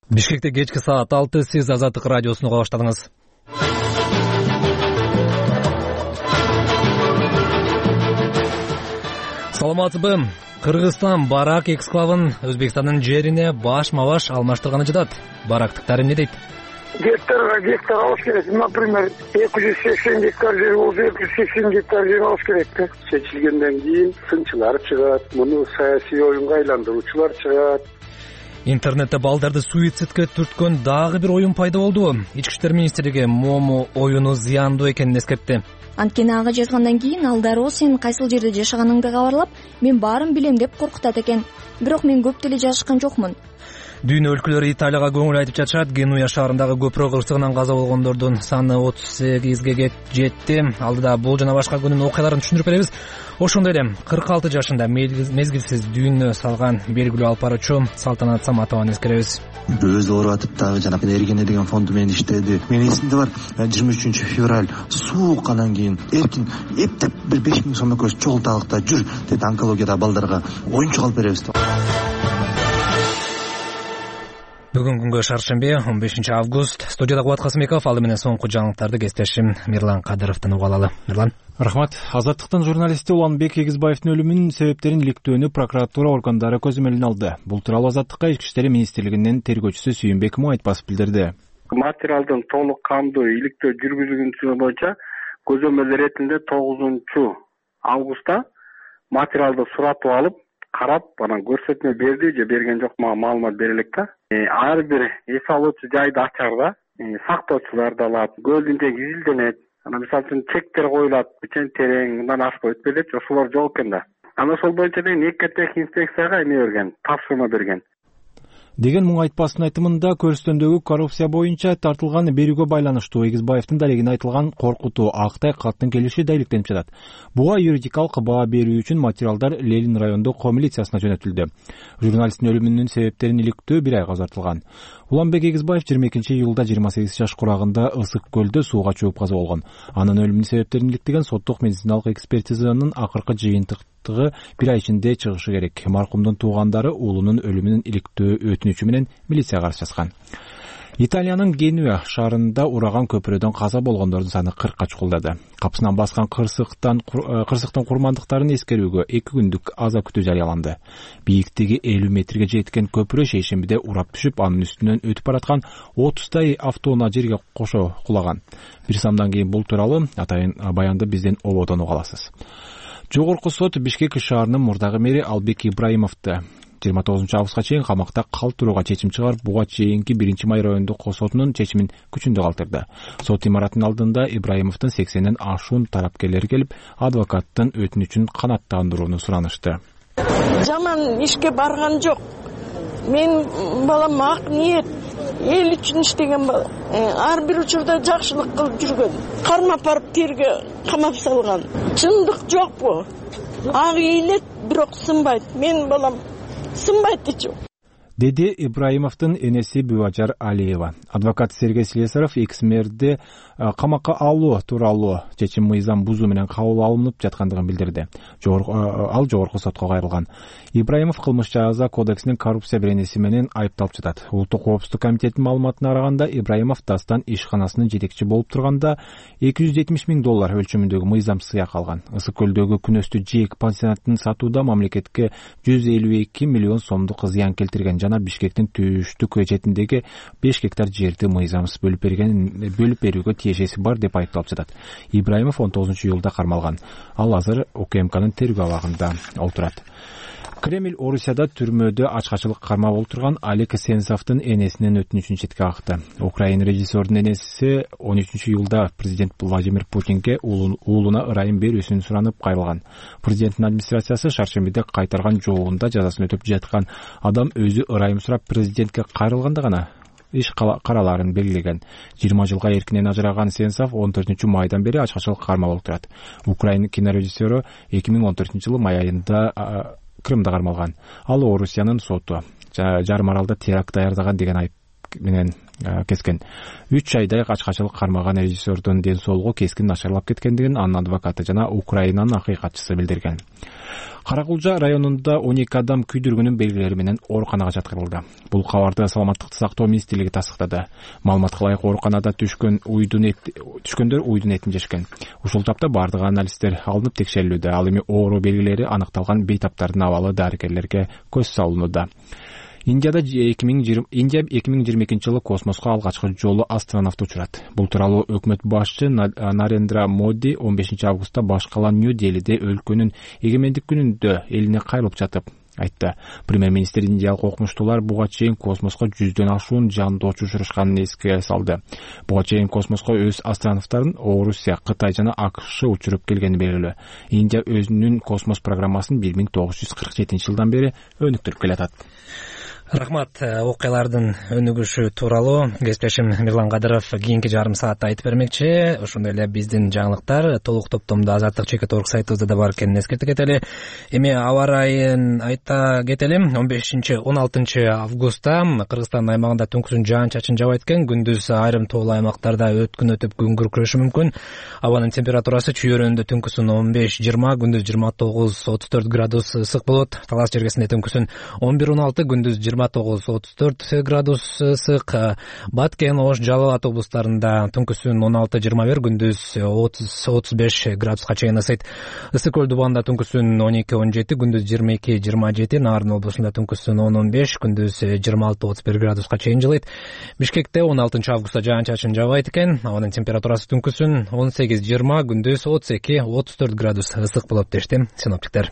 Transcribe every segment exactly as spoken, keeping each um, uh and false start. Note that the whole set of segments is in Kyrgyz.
Бишкекте кечки саат алты, сиз Азаттык радиосуну уга баштадыңыз. Саламатсызбы? Кыргызстан барак эксклавын Өзбекстандын жерине башма-баш алмаштырганы жатат. Барактыктар эмне дейт? Гектарга гектар алыш керек. Например, эки жүз сексен гектар жер болсо эки жүз сексен гектар жер алыш керек да. Чечилгенден кийин сынчылар чыгат, муну саясий оюнга айландыруучулар чыгат. Интернетте балдарды суицидке түрткөн дагы бир оюн пайда болду. Ички иштер министрлиги Мому оюну зыяндуу экенин эскертти. Анткени ага жазгандан кийин ал дароо сен кайсыл жерде жашаганыңды кабарлап, мен баарын билем деп коркутат экен. Бирок мен көп деле жазышкан жокмун. Дүйнө өлкөлөрү Италияга көңүл айтып жатышат. Генуя шаарындагы көпүрө кырсыгынан каза болгондордун саны отуз сегизге жетти. Алдыда бул жана башка күнүн окуяларын түшүндүрүп беребиз. Ошондой эле кырк алты жашында мезгилсиз дүйнө салган белгилүү алып баруучу Салтанат Саматованы эскеребиз. Өзү ооруп атып жанагы Эргене деген фонду менен иштеди. Менин эсимде бар, жыйырма үчүнчү февраль суук, анан кийин эркин эптеп бир беш миң сом экөөбүз чогулталык да жүр деп онкологияда балдарга оюнчук алып беребиз деп. Бүгүн күнгө шаршемби он бешинчи август. Студияда Кубат Касымбеков, ал менен соңку жаңылыктарды кесиптешим Мирлан Кадыровдон угуп алалы. Мирлан. Рахмат. Азаттыктын журналисти Уланбек Эгизбаевдин өлүмүнүн себептерин иликтөөнү прокуратура органдары көзөмөлүнө алды. Бул тууралуу Азаттыкка Ички иштер министрлигинин тергөөчүсү Сүйүнбек Муайтпасов билдирди. Материалдын толук кандуу иликтөө жүргүзүлгөнү боюнча көзөмөл иретинде тогузунчу августта материалды суратып алып, карап, анан көрсөтмө берди же берген жок, мага маалымат бере элек да. Ар бир эс алуучу жайды ачарда сактоочулар да алат, көлдүн теги изилденет. Анан мисалы үчүн чектер коюлат, бычен терең, мындан ашпай өтпөйт, ошолор жок экен да. Анан ошол боюнча меккеттеги инспекцияга эме берген, тапшырма берген. Деген Муайтпасовдун айтымында көрсөтөндөгү коррупция боюнча тартылган берүүгө байланыштуу Эгизбаевдин дарегине айтылган коркутуу актай каттын келиши да иликтенип жатат. Буга юридикалык баа берүү үчүн материалдар Ленин райондук ком милициясына жөнөтүлдү. Журналисттин өлүмүнүн себептерин иликтөө бир айга узартылган. Уланбек Эгизбаев жыйырма экинчи июлда жыйырма сегиз жаш курагында Ысык көлдө сууга чууп каза болгон. Анын өлүмүнүн себептерин иликтеген соттук медициналык экспертизанын акыркы жыйынтыгы бир ай ичинде чыгышы керек. Маркумдун туугандары уулунун өлүмүнүн иликтөө өтүнүчү менен милицияга арыз жазган. Италиянын Генуя шаарында ураган көпүрөдөн каза болгондордун саны кыркка чукулдады. Капсынан баскан кырсыктан кырсыктын курмандыктарын эскерүүгө эки күндүк аза күтүү жарыяланды. Бийиктиги элүү метрге жеткен көпүрө шейшембиде урап түшүп, анын үстүнөн өтүп бараткан отуздай автоунаа жерге кошо кулаган. Бир самдан кийин бул тууралуу атайын баянды бизден ободон уга аласыз. Жогорку сот Бишкек шаарынын мурдагы мэри Албек Ибраимовду жыйырма тогузунчу августка чейин камакта калтырууга чечим чыгарып, буга чейинки биринчи май райондук сотунун чечимин күчүндө калтырды. Сот имаратынын алдында Ибраимовдун сексенден ашуун тарапкерлери келип, адвокаттын өтүнүчүн канааттандырууну суранышты. Жаман ишке барган жок. Мен балам ак ниет, эл үчүн иштеген бала. Ар бир учурда жакшылык кылып жүргөн. Кармап барып терге камап салган. Чындык жок бу. Ак эйлет, бирок сынбайт. Мен балам сынбайт дечи. Деди Ибраимовдун энеси Бүбажар Алиева. Адвокат Сергей Слесаров экс-мэрди камакка алуу тууралуу чечим мыйзам бузуу менен кабыл алынып жаткандыгын билдирди. Ал жогорку сотко кайрылган. Ибраимов кылмыш жаза кодексинин коррупция беренеси менен айыпталып жатат. Улуттук коопсуздук комитетинин маалыматына караганда, Ибраимов Дастан ишканасынын жетекчи болуп турганда эки жүз жетимиш миң доллар өлчөмүндөгү мыйзам сыяк алган. Ысык көлдөгү күнөстүү жээк пансионатын сатууда мамлекетке жүз элүү эки миллион сомдук зыян келтирген жана Бишкектин түштүк четиндеги беш гектар жерди мыйзамсыз бөлүп берген бөлүп берүүгө тиешеси бар деп айыпталып жатат. Ибраимов он тогузунчу июлда кармалган. Ал азыр УКМКнын тергөө абагында отурат. Кремль Орусияда түрмөдө ачкачылык кармап отурган Олег Сенцовдун энесинин өтүнүчүн четке какты. Украин режиссердун энеси он үчүнчү июлда президент Владимир Путинге уулуна ырайым берүүсүн суранып кайрылган. Президенттин администрациясы шаршембиде кайтарган жообунда жазасын өтөп жаткан адам өзү ырайым сурап президентке кайрылганда гана иш караларын белгилеген. жыйырма жылга эркинен ажыраган Сенцов он төртүнчү майдан бери ачкачылык кармалып отурат. Украин кинорежиссеру эки миң он төртүнчү жылы май айында Крымда кармалган. Ал Орусиянын соту жарым аралда теракт даярдаган деген айып менен кескен. үч айдай качкачылык кармаган режиссердун ден соолугу кескин начарлап кеткендигин анын адвокаты жана Украинанын акыйкатчысы билдирген. Каракулжа районунда он эки адам күйдүргүнүн белгилери менен ооруканага жаткырылды. Бул кабарды саламаттыкты сактоо министрлиги тастыктады. Маалыматка ылайык ооруканада түшкөн уйдун эт түшкөндөр уйдун этин жешкен. Ушул тапта бардык анализдер алынып текшерилүүдө. Ал эми оору белгилери аныкталган бейтаптардын абалы дарыгерлерге көз салынууда. Индияда эки миң жыйырма экинчи жылы космоско алгачкы жолу астронавт учурат. Бул тууралуу өкмөт башчы Нарендра Моди он бешинчи августта баш калан Нью-Делиде өлкөнүн эгемендик күнүндө элине кайрылып жатып айтты. Премьер-министр индиялык окумуштуулар буга чейин космоско жүздөн ашуун жандоочу учурушканын эске салды. Буга чейин космоско өз астронавттарын Орусия, Кытай жана АКШ учуруп келгени белгилүү. Индия өзүнүн космос программасын бир миң тогуз жүз кырк жетинчи жылдан бери өнүктүрүп келатат. Рахмат. Окуялардын өнүгүшү тууралуу кесиптешим Мирлан Кадыров кийинки жарым саатта айтып бермекчи. Ошондой эле биздин жаңылыктар толук топтомдо Азаттык чекит орг сайтыбызда да бар экенин эскерте кетели. Эми аба ырайын айта кетели. он бешинчи он алтынчы августта Кыргызстан аймагында түнкүсүн жаан-чачын жаабайт экен. Күндүз айрым тоолуу аймактарда өткүн өтүп күн күркүрөшү мүмкүн. Абанын температурасы чүйөрүндө түнкүсүн он беш жыйырма, күндүз жыйырма тогуз отуз төрт градус ысык болот. Талас жергесинде түнкүсүн он бир он алты, күндүз жыйырма тогуз отуз төрт градус ысык. Баткен, Ош, Жалал ат облустарында түнкүсүн он алты жыйырма бир, күндүз отуз отуз беш градуска чейин ысыйт. Ысык көл дубанда түнкүсүн он эки он жети, күндүз жыйырма эки жыйырма жети, Нарын облусунда түнкүсүн он он беш, күндүз жыйырма алты отуз бир градуска чейин жылыйт. Бишкекте он алтынчы августта жаан-чачын жаабайт экен. Анын температурасы түнкүсүн он сегиз жыйырма, күндүз отуз эки отуз төрт градус ысык болот дешти синоптиктер.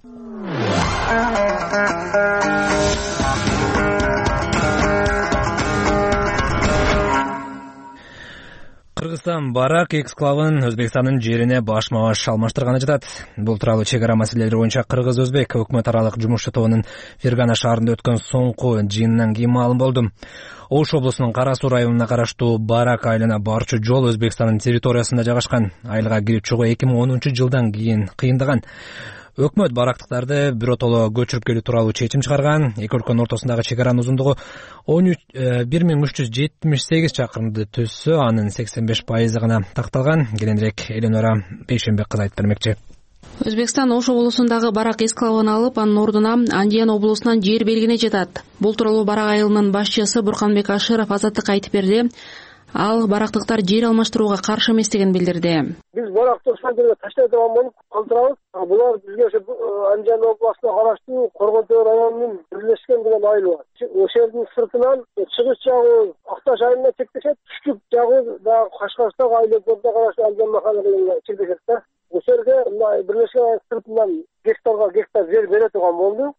Кыргызстан барак эксклавын Өзбекстандын жерине башма-баш алмаштырганы жатат. Бул тууралуу чек ара маселелери боюнча Кыргыз-Өзбек өкмөт аралык жумуш тобунун Фергана шаарында өткөн соңку жыйынынан кийин маалым болду. Ош облусунун Кара Суу районуна караштуу Барак айылына барчу жол Өзбекстандын территориясында жайгашкан. Айылга кирип чыгуу эки миң онунчу жылдан кийин кыйындаган. Өкмөт барактыктарды биротоло көчүрүп келүү тууралуу чечим чыгарган. Эки өлкөнүн ортосундагы чек аранын узундугу бир миң үч жүз жетимиш сегиз чакырымды түзсө, анын сексен беш пайызы гана такталган. Кийинирээк Эленора Бейшенбек кызы айтып бермекчи. Өзбекстан Ош облусундагы Барак эсклавын алып, анын ордуна Андиян облусунан жер белгине жатат. Бул тууралуу Барак айылынын башчысы Бурканбек Ашыров Азаттыкка айтып берди. Ал барактыктар жер алмаштырууга каршы эместигин билдирди. Биз барактык шаарга таштай турган болуп калтырабыз. Булар бизге ошо Андиян облусуна караштуу Коргонтөө районунун бирлешкен деген айылы бар. Ошол жердин сыртынан чыгыш жагы Акташ айылына чектешет, түштүк жагы дагы Кашкарстагы айылдарга караштуу Андиян махалласына чектешет да. Ошол жерге мына бирлешкен сыртынан гектарга гектар жер бере турган болду.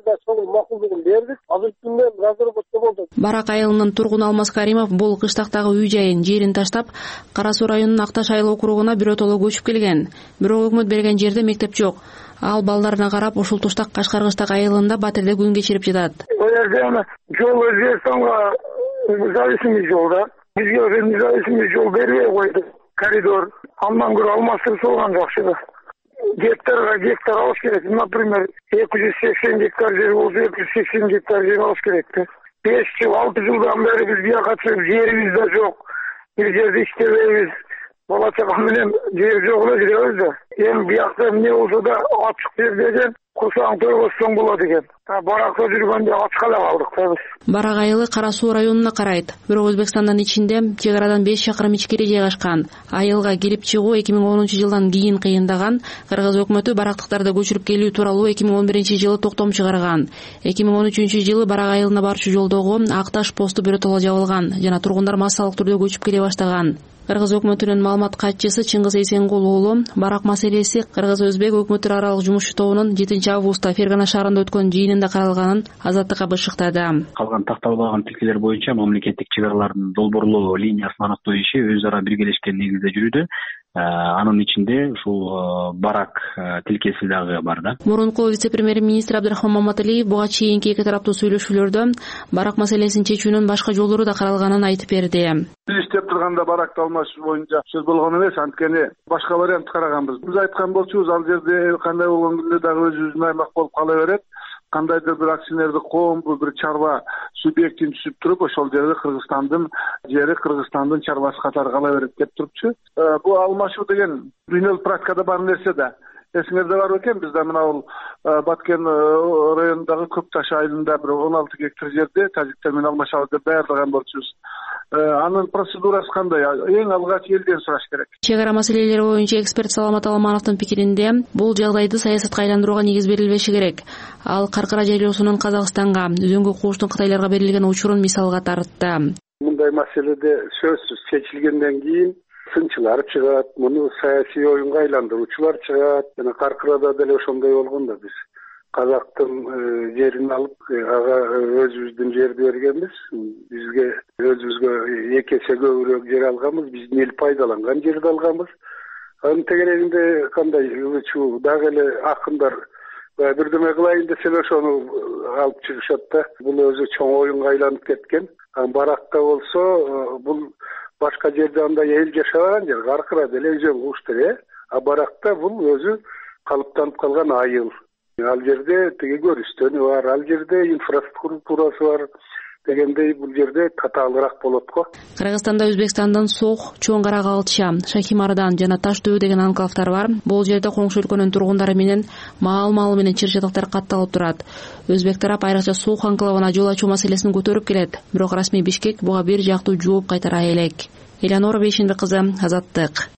Барак айылынын тургуну Алмаз Каримов бул кыштактагы үй жайын жерин таштап, Кара Суу районунун Акташ айыл округуна биротоло көчүп келген. Бирок өкмөт берген жерде мектеп жок. Ал балдарына карап ушул туштак Кашкаргычтак айылында батирде күн кечирип жатат. Бул жерде жол Өзбекстанга зависимый жол да. Бизге независимый жол бербей койду. Коридор. Андан көрө алмаштырып салган жакшы да. Гектарга гектар алыш керек. Например, эки жүз сексен гектар жер болсо эки жүз сексен гектар жер алыш керек. беш жыл, алты жылдан бери биз бияка чыгып жерибиз да жок. Бир жерде иштебейбиз. Бала чага менен жер жок эле жүрөбүз да. Эми биякта эмне болсо да ачык жер деген курсаң төргөзсөң болот экен. Баракта жүргөндө ачка эле калдык да биз. Барак айылы Кара Суу районуна карайт. Бирок Өзбекстандын ичинде чек арадан беш чакырым ичкери жайгашкан. Айылга кирип чыгуу эки миң онунчу жылдан кийин кыйындаган. Кыргыз өкмөтү барактыктарды көчүрүп келүү тууралуу эки миң он биринчи жылы токтом чыгарган. эки миң он үчүнчү жылы Барак айылына барчу жолдогу Акташ посту биротоло жабылган жана тургундар массалык түрдө көчүп келе баштаган. Кыргыз өкмөтүнүн маалымат катчысы Чыңгыз Эсенгул уулу Барак маселеси Кыргыз-Өзбек өкмөттөр аралык жумуш тобунун жетинчи августта Фергана шаарында өткөн жыйынында каралганын Азаттыкка бышыктады. Калган такталбаган тилкелер боюнча мамлекеттик чек аралардын долбоорлоо линиясын аныктоо иши өз ара биргелешкен негизде жүрүүдө. Анын ичинде ушул Барак тилкеси дагы бар да. Мурунку вице-премьер-министр Абдрахман Маматалиев буга чейинки эки тараптуу сүйлөшүүлөрдө Барак маселесин чечүүнүн башка жолдору да каралганын айтып берди. Биз иштеп турганда баракты алмашуу боюнча сөз болгон эмес, анткени башка вариант караганбыз. Биз айткан болчубуз, ал жерде кандай болгон күндө дагы өзүбүздүн аймак болуп кала берет. кандайдыр бир акционердик коомду бир чарба субъектин түзүп туруп ошол жерде Кыргызстандын жери Кыргызстандын чарбасы катары кала берет деп турупчу. Бул алмашуу деген дүйнөлүк практикада бар нерсе да. Эсиңерде бар экен, бизде мына бул Баткен районундагы Көк Таш айылында бир он алты гектар жерде тажиктер менен алмашабыз деп даярдаган болчубуз. Анын процедурасы кандай? Эң алгач элден сураш керек. Чек ара маселелери боюнча эксперт Саламат Аламановдун пикиринде бул жагдайды саясатка айландырууга негиз берилбеши керек. Ал Каркара жайлоосунун Казакстанга, Үзөңгү кууштун Кытайларга берилген учурун мисалга тартты. Мындай маселеде сөзсүз чечилгенден кийин сынчылар чыгат, муну саясий оюнга айландыруучулар чыгат. Жана Каркарада деле ошондой болгон да, биз Казактын жерин алып, ага өзүбүздүн жерди бергенбиз. Бизге өзүбүзгө эки эсе көбүрөөк жер алганбыз, биздин эл пайдаланган жерди алганбыз. Анын тегерегинде кандай ылычуу дагы эле акындар бирдеме кылайын десе ошону алып чыгышат да. Бул өзү чоң оюнга айланып кеткен. Баракта болсо бул башка жерде андай эл жашабаган жер, Каркара деле Үзөң куушту, а баракта бул өзү калыптанып калган айыл. Ал жерде тиги көрүстөнү бар, ал жерде инфраструктурасы бар дегендей бул жерде татаалыраак болот го. Кыргызстанда Өзбекстандан Сох, Чоң Карагалча, Шахимардан жана Таш дөбө деген анклавдар бар. Бул жерде коңшу өлкөнүн тургундары менен маал-маалы менен чыр-чатактар катталып турат. Өзбек тарап айрыкча Сох анклавына жол ачуу маселесин көтөрүп келет. Бирок расмий Бишкек буга бир жактуу жооп кайтара элек. Элянора Бейшенбек кызы, Азаттык.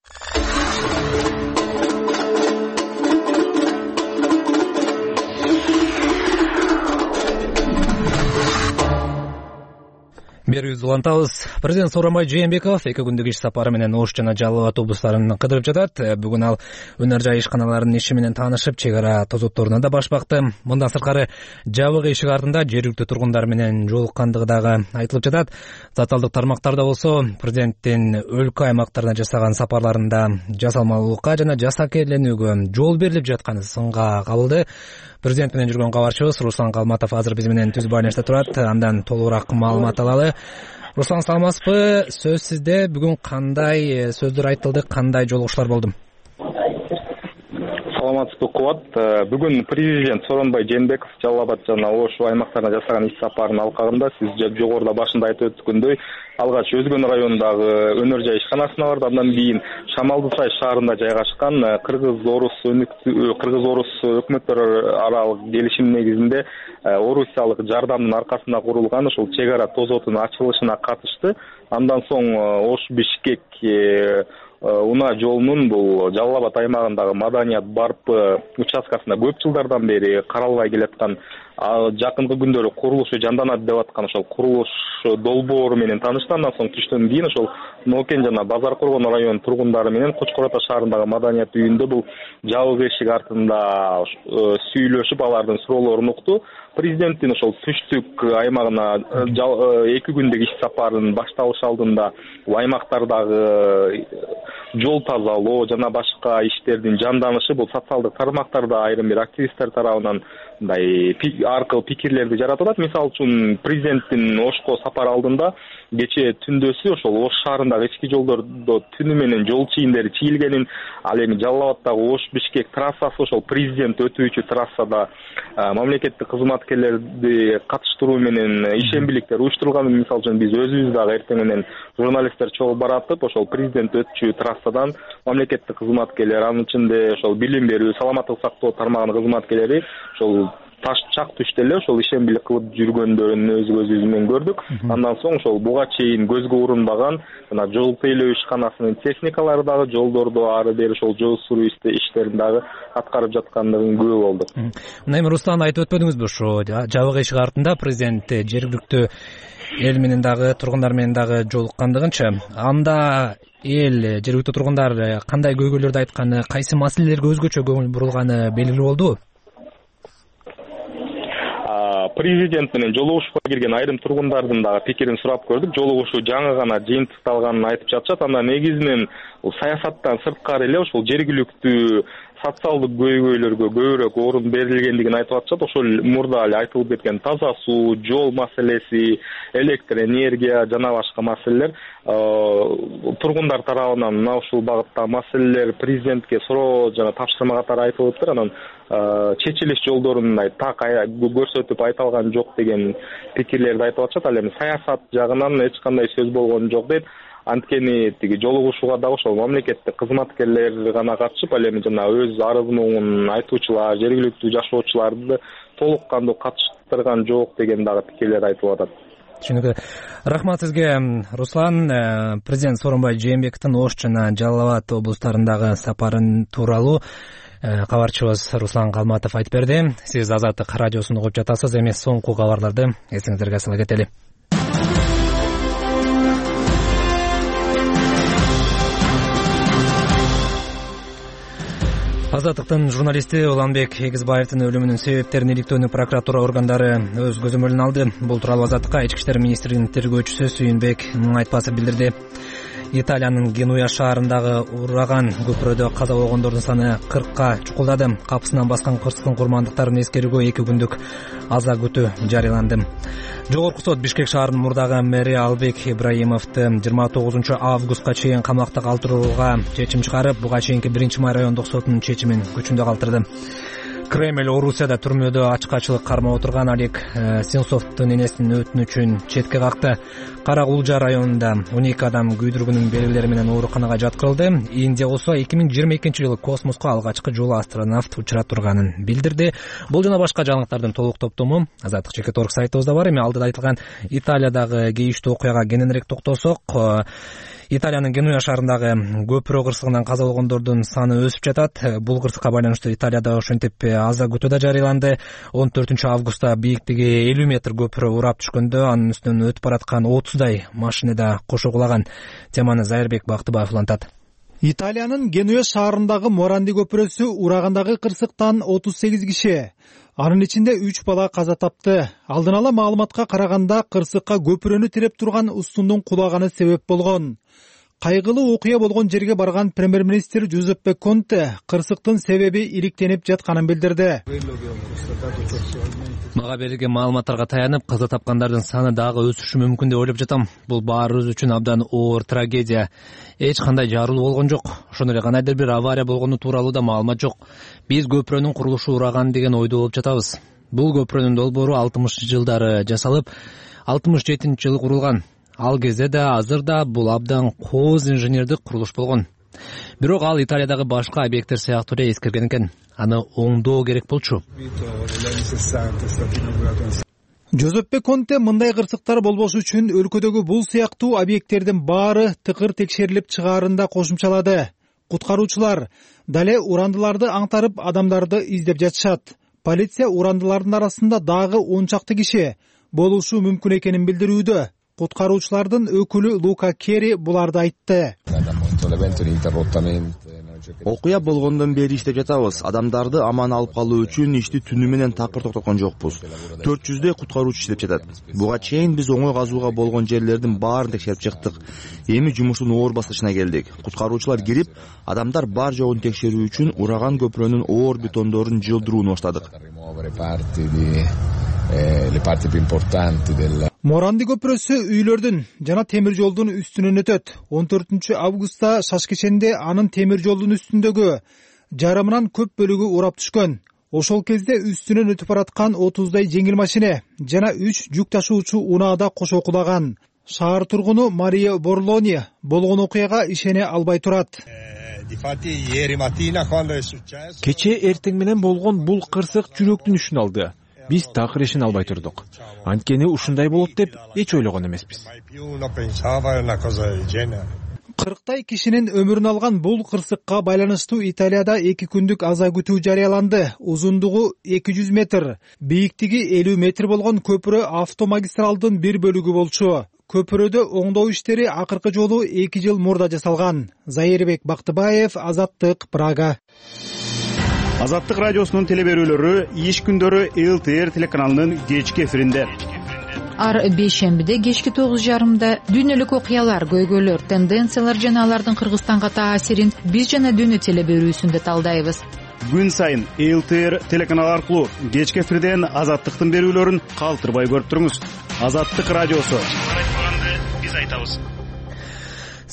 Берүүбүздү улантабыз. Президент Сооронбай Жээнбеков эки күндүк иш сапары менен Ош жана Жалал абад облустарын кыдырып жатат. Бүгүн ал өнөр жай ишканаларынын иши менен таанышып, чек ара тозотторуна да баш бакты. Мындан сырткары жабык эшик артында жергиликтүү тургундар менен жолуккандыгы дагы айтылып жатат. Социалдык тармактарда болсо президенттин өлкө аймактарына жасаган сапарларында жасалмалуулукка жана жасакерленүүгө жол берилип жатканы сынга кабылды. Президент менен жүргөн кабарчыбыз Руслан Калматов азыр биз менен түз байланышта турат. Андан толугураак маалымат алалы. Руслан, саламатсызбы? Сөз сизде. Бүгүн кандай сөздөр айтылды, кандай жолугушуулар болду? Саламатсызбы, Кубат. Бүгүн президент Сооронбай Жээнбеков Жалал абад жана Ош аймактарына жасаган иш сапарынын алкагында сиз жогоруда башында айтып өткөндөй алгач Өзгөн районундагы өнөр жай ишканасына барды. Андан кийин Шамалды Сай шаарында жайгашкан Кыргыз-Орус Кыргыз-Орус өкмөттөр аралык келишим негизинде Орусиялык жардамдын аркасында курулган ушул чек ара тозотунун ачылышына катышты. Андан соң Ош Бишкек Уна жолунун бул Жалал абад аймагындагы Маданият барпы участкасында көп жылдардан бери каралбай келаткан, жакынкы күндөрү курулушу жанданат деп аткан ошол курулуш долбоору менен таанышты. Андан соң түштөн кийин ошол Нокен жана Базар Коргон районунун тургундары менен Кочкор Ата шаарындагы Маданият үйүндө бул жабык эшик артында сүйлөшүп, алардын суроолорун укту. Президенттин ошол түштүк аймагына эки күндүк иш сапарынын башталышы алдында аймактардагы жол тазалоо жана башка иштердин жанданышы бул социалдык тармактарда айрым бир активисттер тарабынан мындай аркылуу пикирлерди жаратып атат. Мисалы үчүн президенттин Ошко сапар алдында кечээ түндөсү ошол Ош шаарындагы ички жолдордо түнү менен жол чийиндери чийилгенин, ал эми Жалал абаддагы Ош Бишкек трассасы ошол президент өтүүчү трассада мамлекеттик кызматкерлерди катыштыруу менен ишембиликтер уюштурулганын, мисалы үчүн биз өзүбүз дагы эртең менен журналисттер чогуу баратып, ошол президент өтчү трассадан мамлекеттик кызматкерлер, анын ичинде ошол билим берүү, саламаттык сактоо тармагынын кызматкерлери ошол таш чак түштө эле ошол ишембилик кылып жүргөндөрүн өз көзүбүз менен көрдүк. Андан соң ошол буга чейин көзгө урунбаган жана жол тейлөө ишканасынын техникалары дагы жолдордо ары бери ошол жол суруу иштерин дагы аткарып жаткандыгын күбө болдук. Мына эми Руслан айтып өтпөдүңүзбү, ошо жабык эшик артында президент жергиликтүү эл менен дагы тургундар менен дагы жолуккандыгынча, анда эл жергиликтүү тургундар кандай көйгөйлөрдү айтканы, кайсы маселелерге өзгөчө көңүл бурулганы белгилүү болдубу? Президент менен жолугушууга кирген айрым тургундардын дагы пикирин сурап көрдүк. Жолугушуу жаңы гана жыйынтыкталганын айтып жатышат. Анда негизинен саясаттан сырткары эле ошол жергиликтүү социалдык көйгөйлөргө көбүрөөк орун берилгендигин айтып атышат. Ошол мурда эле айтылып кеткен таза суу, жол маселеси, электр энергия жана башка маселелер. тургундар тарабынан мына ушул багытта маселелер президентке суроо жана тапшырма катары айтылып атыптыр. Анан чечилиш жолдорун так көрсөтүп айта алган жок деген пикирлерди айтып атышат. Ал эми саясат жагынан эч кандай сөз болгон жок дейт. Анткени тиги жолугушууга дагы ошол мамлекеттик кызматкерлер гана катышып, ал эми жана өз арыз муңун айтуучулар, жергиликтүү жашоочуларды толук кандуу катыштырган жок деген дагы пикирлер айтылып атат. Түшүнүктүү. Рахмат сизге, Руслан. Президент Сооронбай Жээнбековдун Ош жана Жалал Абад облустарындагы сапарын тууралуу кабарчыбыз Руслан Калматов айтып берди. Сиз Азаттык радиосун угуп жатасыз. Эми соңку кабарларды эсиңиздерге сала кетели. Азаттыктын журналисти Уланбек Эгизбаевдин өлүмүнүн себептерин иликтөөнү прокуратура органдары өз көзөмөлүнө алды. Бул тууралуу Азаттыкка Ички иштер министринин тергөөчүсү Сүйүнбек Мыңайтпасов билдирди. Италиянын Генуя шаарындагы ураган көпүрөдө каза болгондордун саны кыркка чукулдады. Капысынан баскан кырсыктын курмандыктарын эскерүүгө эки күндүк аза күтүү жарыяланды. Жогорку сот Бишкек шаарынын мурдагы мэри Албек Ибраимовду жыйырма тогузунчу августка чейин камакта калтырууга чечим чыгарып, буга чейинки биринчи май райондук сотунун чечимин күчүндө калтырды. Кремль Орусияда түрмөдө ачкачылык кармап отурган Олег Сенцовдун энесинин өтүнүчүн четке какты. Кара Кулжа районунда он эки адам күйдүргүнүн белгилери менен ооруканага жаткырылды. Индия болсо эки миң жыйырма экинчи жылы космоско алгачкы жолу астронавт учура турганын билдирди. Бул жана башка жаңылыктардын толук топтому Азаттык чекит точка орг сайтыбызда бар. Эми алдыда айтылган Италиядагы кейиштүү окуяга кененирээк токтолсок, Италиянын Генуя шаарындагы көпүрө кырсыгынан каза болгондордун саны өсүп жатат. Бул кырсыкка байланыштуу Италияда ошентип аза күтүү да жарыяланды. он төртүнчү августта бийиктиги элүү метр көпүрө урап түшкөндө анын үстүнөн өтүп бараткан отуздай машина да кошо кулаган. Теманы Зайырбек Бактыбаев улантат. Италиянын Генуя шаарындагы Моранди көпүрөсү урагандагы кырсыктан отуз сегиз киши, анын ичинде үч бала каза тапты. Алдын ала маалыматка караганда кырсыкка көпүрөнү тиреп турган устундун кулаганы себеп болгон. Кайгылуу окуя болгон жерге барган премьер-министр Джузеппе Конте кырсыктын себеби иликтенип жатканын билдирди. Мага берилген маалыматтарга таянып, каза тапкандардын саны дагы өсүшү мүмкүн деп ойлоп жатам. Бул баарыбыз үчүн абдан оор трагедия. Эч кандай жарылуу болгон жок. Ошондой эле кандайдыр бир авария болгону тууралуу да маалымат жок. Биз көпүрөнүн курулушу ураган деген ойдо болуп жатабыз. Бул көпүрөнүн долбоору алтымышынчы жылдары жасалып, алтымыш жетинчи жылы курулган. Ал кезде да азыр да бул абдан кооз инженердик курулуш болгон. Бирок ал Италиядагы башка объекттер сыяктуу эле эскерген экен. Аны оңдоо керек болчу. Джузеппе Конте мындай кырсыктар болбош үчүн өлкөдөгү бул сыяктуу объекттердин баары тыкыр текшерилип чыгаарын кошумчалады. Куткаруучулар дале урандыларды аңтарып адамдарды издеп жатышат. Полиция урандылардын арасында дагы он чакты киши болушу мүмкүн экенин билдирүүдө. Куткаруучулардын өкүлү Лука Керри буларды айтты. Окуя болгондон бери иштеп жатабыз. Адамдарды аман алып калуу үчүн ишти түнү менен такыр токтоткон жокпуз. төрт жүздөй куткаруучу иштеп жатат. Буга чейин биз оңой казууга болгон жерлердин баарын текшерип чыктык. Эми жумуштун оор баскычына келдик. Куткаруучулар кирип, адамдар бар жогун текшерүү үчүн ураган көпүрөнүн оор бетондорун жылдырууну баштадык. Моранди көпүрөсү үйлөрдүн жана темир жолдун үстүнөн өтөт. он төртүнчү августта Шашкеченде анын темир жолдун үстүндөгү жарымынан көп бөлүгү урап түшкөн. Ошол кезде үстүнөн өтүп бараткан отуздай жеңил машина жана үч жүк ташуучу унаада кошо кулаган. Шаар тургуну Мария Борлони болгон окуяга ишене албай турат. Кечээ эртең менен болгон бул кырсык жүрөктүн ишин алды. Биз такыр ишин албай турдук. Анткени ушундай болот деп эч ойлогон эмеспиз. кырктай кишинин өмүрүн алган бул кырсыкка байланыштуу Италияда эки күндүк аза күтүү жарыяланды. Узундугу эки жүз метр, бийиктиги элүү метр болгон көпүрө автомагистралдын бир бөлүгү болчу. Көпүрөдө оңдоо иштери акыркы жолу эки жыл мурда жасалган. Зайырбек Бактыбаев, Азаттык, Прага. Азаттык радиосунун телеберүүлөрү иш күндөрү эл тэ эр телеканалынын кечки эфиринде. Ар бейшембиде кечки тогуз жарымда дүйнөлүк окуялар, көйгөйлөр, тенденциялар жана алардын Кыргызстанга таасирин биз жана дүйнө телеберүүсүндө талдайбыз. Күн сайын эл тэ эр телеканалы аркылуу кечки эфирден Азаттыктын берүүлөрүн калтырбай көрүп туруңуз. Азаттык радиосу. Биз айтабыз.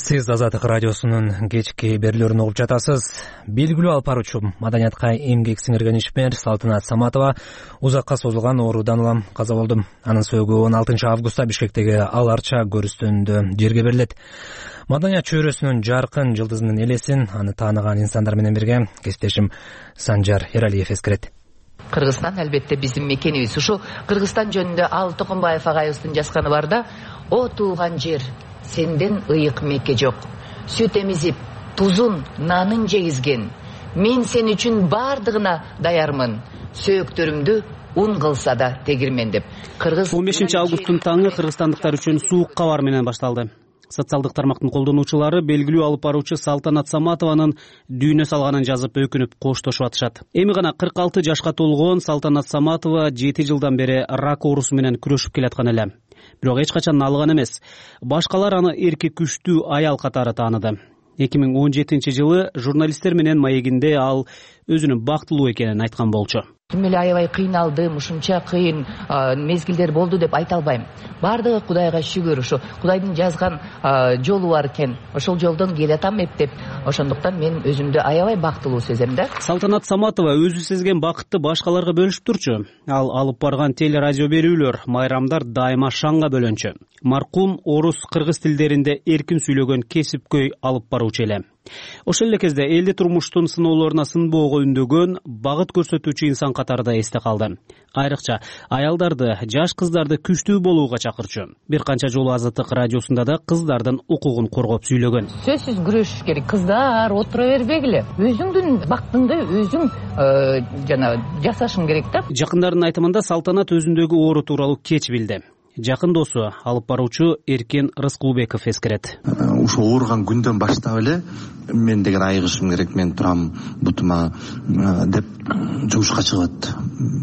сиз Азаттык радиосунун кечки берүүлөрүн угуп жатасыз. Белгилүү алып баруучу, маданиятка эмгек сиңирген ишмер Салтанат Саматова узакка созулган оорудан улам каза болду. Анын сөөгү он алтынчы августта Бишкектеги Ал Арча көрүстөнүндө жерге берилет. Маданият чөйрөсүнүн жаркын жылдызынын элесин аны тааныган инсандар менен бирге кесиптешим Санжар Эралиев эскерет. Кыргызстан албетте биздин мекенибиз. Ушу Кыргызстан жөнүндө Ал Токонбаев агайыбыздын жазганы бар да: "О тууган жер, сенден ыйык меке жок. Сүт эмизип, тузун, нанын жегизген. Мен сен үчүн бардыгына даярмын. Сөөктөрүмдү ун кылса да тегирмен" деп. Кыргыз он бешинчи августтун таңы кыргызстандыктар үчүн суук кабар менен башталды. Социалдык тармактын колдонуучулары белгилүү алып баруучу Салтанат Саматованын дүйнө салганын жазып өкүнүп коштошуп атышат. Эми гана кырк алты жашка толгон Салтанат Саматова жети жылдан бери рак оорусу менен күрөшүп келаткан эле. Бирок эч качан налган эмес. Башкалар аны эрке күчтүү аял катары тааныды. эки миң он жетинчи жылы журналисттер менен маегинде ал өзүнүн бактылуу экенин айткан болчу. Тим эле аябай кыйналдым, ушунча кыйын мезгилдер болду деп айта албайм. Бардыгы Кудайга шүгүр, ушу Кудайдын жазган жолу бар экен. Ошол жолдон келатам эптеп. Ошондуктан мен өзүмдү аябай бактылуу сезем да. Салтанат Саматова өзү сезген бакытты башкаларга бөлүшүп турчу. Ал алып барган теле радио берүүлөр, майрамдар дайыма шаңга бөлөнчү. Маркум орус, кыргыз тилдеринде эркин сүйлөгөн кесипкөй алып баруучу эле. Ошол эле кезде элди турмуштун сыноолоруна сынбоого үндөгөн, багыт көрсөтүүчү инсан катары да эсте калды. Айрыкча аялдарды, жаш кыздарды күчтүү болууга чакырчу. Бир канча жолу Азаттык радиосунда да кыздардын укугун коргоп сүйлөгөн. Сөзсүз күрөшүш керек. Кыздар отура бербегиле. Өзүңдүн бактыңды өзүң жана жасашың керек да. Жакындардын айтымында Салтанат өзүндөгү оору тууралуу кеч билди. Жакын досу алып баруучу Эркен Рыскулбеков эскерет. Ушу ооруган күндөн баштап эле мен деген айыгышым керек, мен турам бутума деп жумушка чыгып.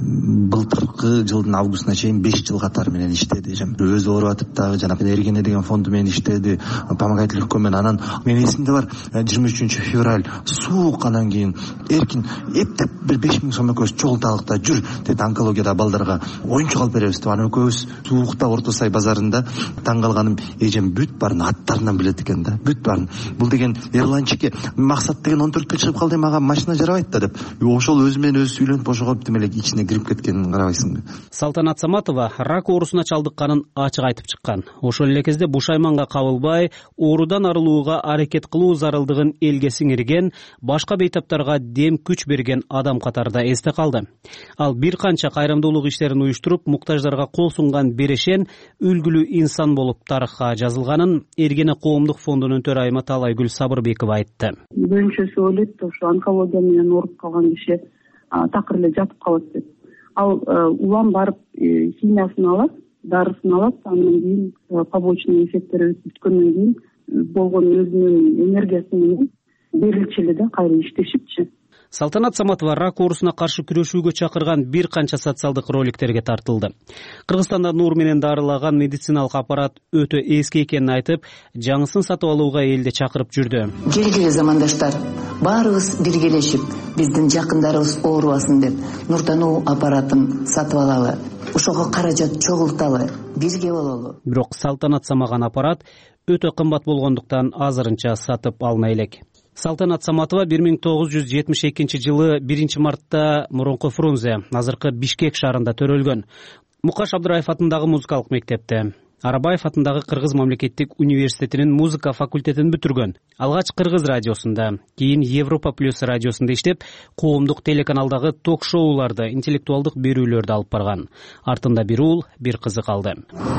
Былтыркы жылдын августуна чейин беш жыл катары менен иштеди. Өзү ооруп атып дагы жанагы Эргене деген фонду менен иштеди. Помогательлыкка менен анан менин эсимде бар жыйырма үчүнчү февраль суук, анан кийин Эркин эптеп бир беш миң сом экөөбүз чогулталык да жүр деди, онкологияда балдарга оюнчук алып беребиз деп. Анан экөөбүз суук Орто Сай базарында таң калганым, эжем бүт барын аттарынан билет экен да, бүт барын. Бул деген Эрланчике максат деген он төрткө чыгып калды, мага машина жарабайт да деп. Ошол өзү менен өзү сүйлөнүп ошого демелек ичине кирип кеткенин карабайсыңбы. Салтанат Саматова рак оорусуна чалдыкканын ачык айтып чыккан. Ошол эле кезде бушайманга кабылбай, оорудан арылууга аракет кылуу зарылдыгын элге сиңирген, башка бейтаптарга дем күч берген адам катарында эсте калды. Ал бир канча кайрымдуулук иштерин уюштуруп, муктаждарга кол сунган берешен, үлгүлүү инсан болуп тарыхка жазылганын Эргене коомдук фондунун төрайымы Талайгүл Сабырбекова айтты. Бөлүнчөсү ойлойт, ошо онкология менен ооруп калган киши такыр эле жатып калат деп. Ал улам барып химиясын алат, дарысын алат, андан кийин побочный эффекттери бүткөндөн кийин болгон өзүнүн энергиясы менен берилчү эле да кайра иштешипчи. Салтанат Саматова рак оорусуна каршы күрөшүүгө чакырган бир канча социалдык роликтерге тартылды. Кыргызстанда нур менен дарылаган медициналык аппарат өтө эски экенин айтып, жаңысын сатып алууга элди чакырып жүрдү. Келгиле замандаштар, баарыбыз биргелешип, биздин жакындарыбыз оорубасын деп нуртануу аппаратын сатып алалы. Ошого каражат чогулталы, бирге бололу. Бирок салтанатсамаган аппарат өтө кымбат болгондуктан азырынча сатып алмай элек. Салтанат Саматова бир миң тогуз жүз жетимиш экинчи жылы биринчи мартта мурунку Фрунзе, азыркы Бишкек шаарында төрөлгөн. Мукаш Абдыраев атындагы музыкалык мектепте, Арабаев атындагы Кыргыз мамлекеттик университетинин музыка факультетин бүтүргөн. Алгач Кыргыз радиосунда, кийин Европа плюс радиосунда иштеп, коомдук телеканалдагы ток-шоуларды, интеллектуалдык берүүлөрдү алып барган. Артында бир уул, бир кызы калды.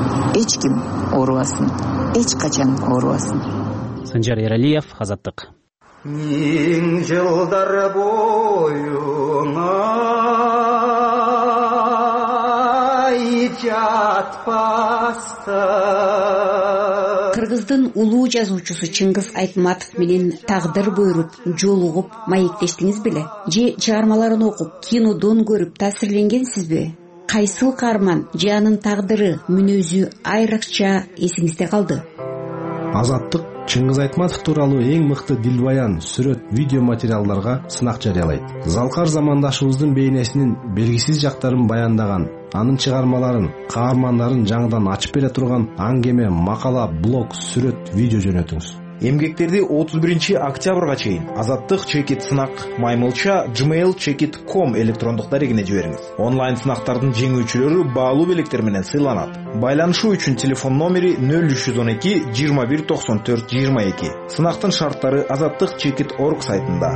Эч ким оорубасын, эч качан оорубасын. Санжар Эралиев, Азаттык. Миң жылдар бойуңа жатпасты. Кыргыздын улуу жазуучусу Чыңгыз Айтматов менен тагдыр буйруп, жолугуп, маектештиңиз беле? Же чыгармаларын окуп, кинодон көрүп таасирленгенсизби? Кайсыл каарман же анын тагдыры, мүнөзү айрыкча эсиңизде калды? Азаттык Чыңгыз Айтматов тууралуу эң мыкты дилбаян, сүрөт, видео материалдарга сынак жарыялайт. Залкар замандашыбыздын бейнесинин белгисиз жактарын баяндаган, анын чыгармаларын, каармандарын жаңыдан ачып бере турган аңгеме, макала, блог, сүрөт, видео жөнөтүңүз. эмгектерди отуз биринчи октябрга чейин азаттык чекит сынак маймылча gmail chekit com электрондук дарегине жибериңиз. Онлайн сынактардын жеңүүчүлөрү баалуу белектер менен сыйланат. Байланышуу үчүн телефон номери нөл үч жүз он эки жыйырма бир токсон төрт жыйырма эки. Сынактын шарттары азаттык чекит точка орг сайтында.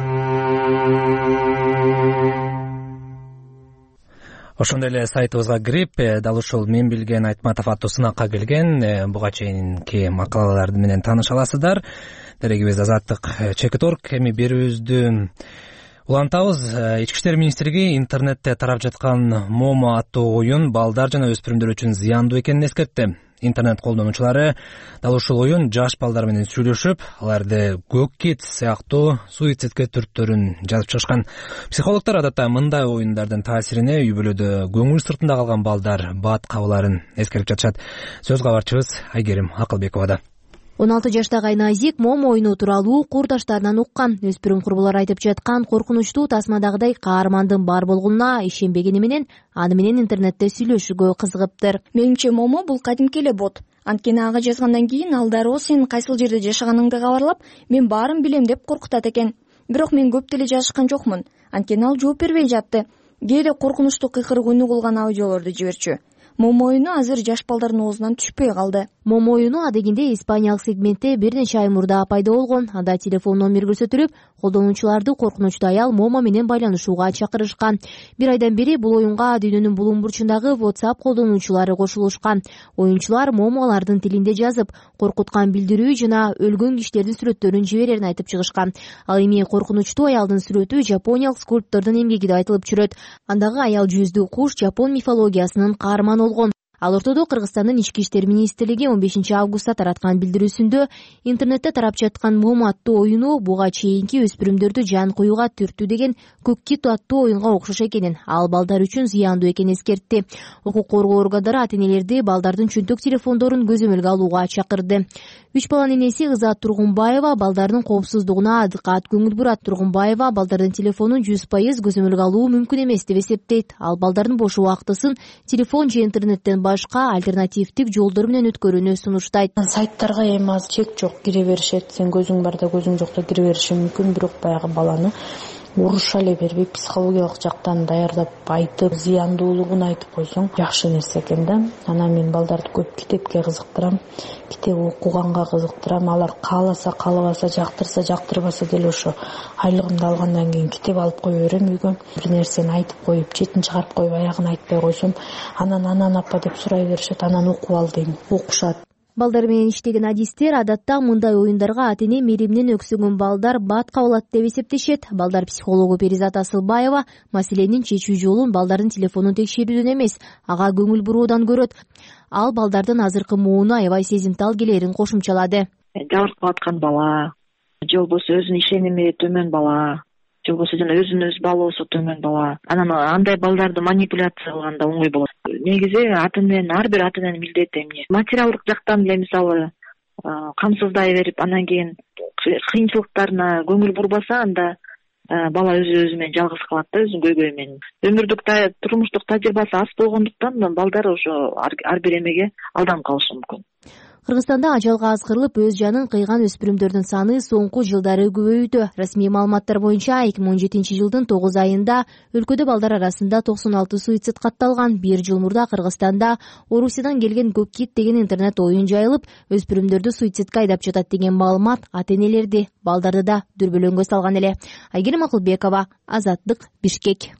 Ошондой эле сайтыбызга кирип, дал ушул мен билген Айтматов аттуу сынакка келген буга чейинки макалалар менен тааныша аласыздар. Дерегибиз азаттык чекит точка орг. Эми берүүбүздү улантабыз. Ички иштер министрлиги интернетте тарап жаткан Момо аттуу оюн балдар жана өспүрүмдөр үчүн зыяндуу экенин эскертти. Интернет колдонуучулары дал ушул оюн жаш балдар менен сүйлөшүп, аларды көк кит сыяктуу суицидке түрттөрүн жазып чыгышкан. Психологдор адатта мындай оюндардын таасирине үй бүлөдө көңүл сыртында калган балдар бат кабыларын эскерип жатышат. Сөз кабарчыбыз Айгерим Акылбековада. он алты жаштагы Айназик Момо оюну тууралуу курдаштарынан уккан. Өспүрүм курбулар айтып жаткан коркунучтуу тасмадагыдай каармандын бар болгонуна ишенбегени менен аны менен интернетте сүйлөшүүгө кызыгыптыр. Менимче Момо бул кадимки эле бот. Анткени ага жазгандан кийин ал дароо сен кайсыл жерде жашаганыңды кабарлап, мен баарын билем деп коркутат экен. Бирок мен көп деле жазышкан жокмун. Анткени ал жооп бербей жатты. Кээде коркунучтуу кыйкырык үнү кылган аудиолорду жиберчү. Момо оюну азыр жаш балдардын оозунан түшпөй калды. Момо оюну адегенде испаниялык сегментте бир нече ай мурда пайда болгон. Анда телефон номер көрсөтүлүп, колдонуучуларды коркунучтуу аял Момо менен байланышууга чакырышкан. Бир айдан бери бул оюнга дүйнөнүн булуң бурчундагы WhatsApp колдонуучулары кошулушкан. Оюнчулар Момолардын тилинде жазып, коркуткан билдирүү жана өлгөн кишилердин сүрөттөрүн жиберерин айтып чыгышкан. Ал эми коркунучтуу аялдын сүрөтү жапониялык скульптордун эмгеги деп айтылып жүрөт. Андагы аял жүздүү куш жапон мифологиясынын каарманы. Ал ортодо Кыргызстандын ички иштер министрлиги он бешинчи августта тараткан билдирүүсүндө интернетте тарап жаткан Момо аттуу оюну буга чейинки өспүрүмдөрдү жан коюуга түрттү деген көк кит аттуу оюнга окшош экенин, ал балдар үчүн зыяндуу экенин эскертти. Укук коргоо органдары ата-энелерди балдардын чөнтөк телефондорун көзөмөлгө алууга чакырды. Үч баланын энеси Ызаат Тургунбаева балдардын коопсуздугуна адыкат көңүл бурат. Тургунбаева балдардын телефонун жүз пайыз көзөмөлгө алуу мүмкүн эмес деп эсептейт. Ал балдардын бош убактысын телефон же интернеттен башка альтернативдик жолдор менен өткөрүүнү сунуштайт. Сайттарга эми аз чек жок, кире беришет. Сен көзүң барда, көзүң жокто кире бериши мүмкүн, бирок баягы баланы уруша эле бербей, психологиялык жактан даярдап айтып, зыяндуулугун айтып койсоң жакшы нерсе экен да. Анан мен балдарды көп китепке кызыктырам, китеп окуганга кызыктырам. Алар кааласа, каалабаса, жактырса, жактырбаса деле ошо айлыгымды алгандан кийин китеп алып кое берем үйгө. Бир нерсени айтып коюп, четин чыгарып коюп, аягын айтпай койсом, анан анан апа деп сурай беришет, анан окуп ал дейм, окушат. Балдар менен иштеген адистер адатта мындай оюндарга ата-эне мээриминен өксөгөн балдар бат кабылат деп эсептешет. Балдар психологу Перизат Асылбаева маселенин чечүү жолун балдардын телефонун текшерүүдөн эмес, ага көңүл буруудан көрөт. Ал балдардын азыркы мууну аябай сезимтал келерин кошумчалады. Жабыркап аткан бала, же болбосо өзүнүн ишеними төмөн бала, же болбосо жана өзүнүн өз баалоосу төмөн бала. Анан андай балдарды манипуляция кылганда оңой болот. Негизи ата-эненин, ар бир ата-эненин милдети эмне? Материалдык жактан эле мисалы камсыздай берип, анан кийин кыйынчылыктарына көңүл бурбаса, анда бала өзү өзү менен жалгыз калат да, өзүнүн көйгөйү менен. Өмүрдүк турмуштук тажрыйбасы аз болгондуктан балдар ошо ар бир эмеге алданып калышы мүмкүн. Кыргызстанда ажалга азгырылып өз жанын кыйган өспүрүмдөрдүн саны соңку жылдары көбөйүүдө. Расмий маалыматтар боюнча эки миң он жетинчи жылдын тогуз айында өлкөдө балдар арасында токсон алты суицид катталган. Бир жыл мурда Кыргызстанда Орусиядан келген көк кит деген интернет оюн жайылып, өспүрүмдөрдү суицидке айдап жатат деген маалымат ата-энелерди, балдарды да дүрбөлөңгө салган эле. Айгерим Акылбекова, Азаттык, Бишкек.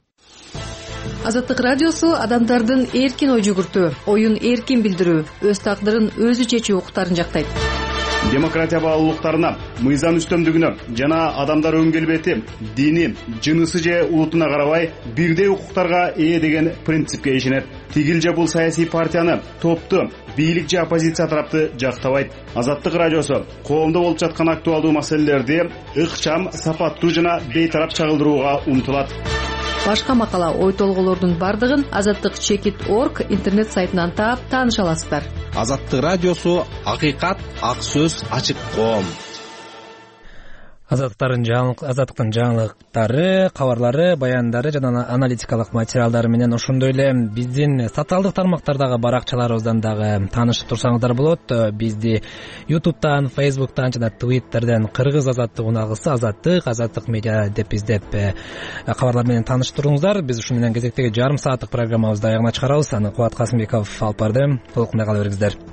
Азаттык радиосу адамдардын эркин ой жүгүртүү, оюн эркин билдирүү, өз тагдырын өзү чечүү укуктарын жактайт. Демократия баалуулуктарына, мыйзам үстөмдүгүнө жана адамдар өн келбети, дини, жынысы же улутуна карабай бирдей укуктарга ээ деген принципке ишенет. Тигил же бул саясий партияны, топту, бийлик же оппозиция тарапты жактабайт. Азаттык радиосу коомдо болуп жаткан актуалдуу маселелерди ыкчам, сапаттуу жана бейтарап чагылдырууга умтулат. Башка макала, ой толголордун бардыгын азаттык чекит точка орг интернет сайтынан таап тааныша аласыздар. Азаттык радиосу акыйкат, ак сөз, ачык коом. азаттыктын азаттыктын жаңылыктары, кабарлары, баяндары жана аналитикалык материалдары менен ошондой эле биздин социалдык тармактардагы баракчаларыбыздан дагы таанышып турсаңыздар болот. Бизди ютубтан, фейсбуктан жана твиттерден кыргыз азаттык уналгысы, азаттык, азаттык медиа деп издеп кабарлар менен таанышып туруңуздар. Биз ушу менен кезектеги жарым сааттык программабызды аягына чыгарабыз. Аны Кубат Касымбеков алып барды. Толкундай кала бериңиздер.